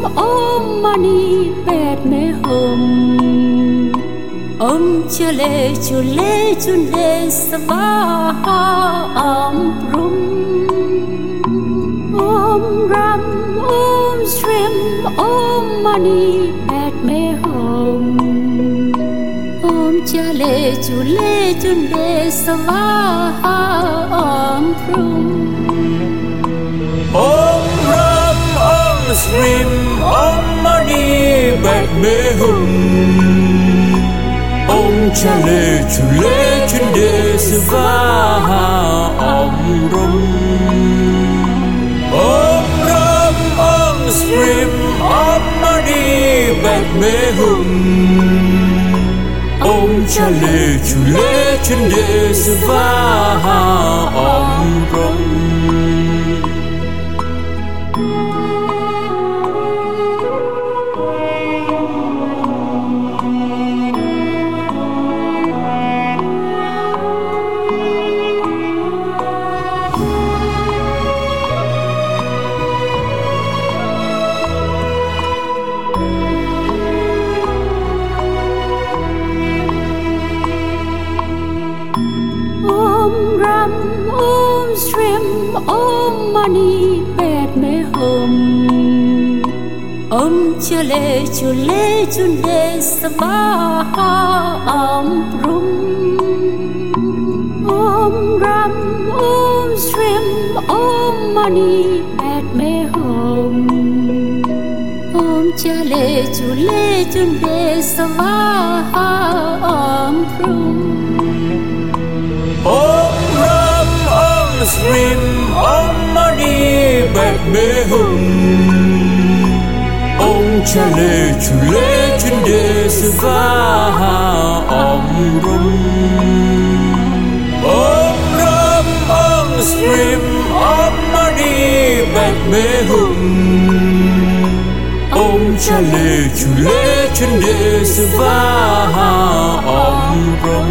Om mani padme hum. Om chale chule svaha Om rum. Om ram Om shrim Om mani padme hum. Om chale chule svaha Om rum. Om ram Om shrim Om mani padme hum. Om chale chule svaha Om rum. Om ram Om shrim Om mani padme hum. Om chale chule svaha Om rum. Om ram Om shrim Om mani padme hum. Om chale chule svaha Om rum. Om ram Om shrim Om mani padme hum. Om chale chule svaha Om rum. Om ram Om shrim Om mani padme hum. Om chale chule svaha Om rum. Om ram Om shrim Om mani padme hum. Om chale chule svaha Om rum.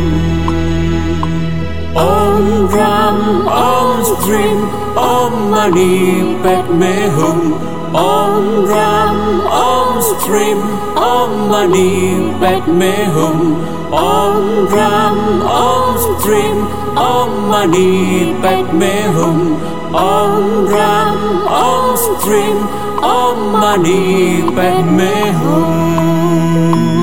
Om ram Om shrim Om mani padme hum. Om ram Om shrim Om mani padme hum. Om ram Om shrim Om mani padme hum. Om ram Om shrim Om mani padme hum.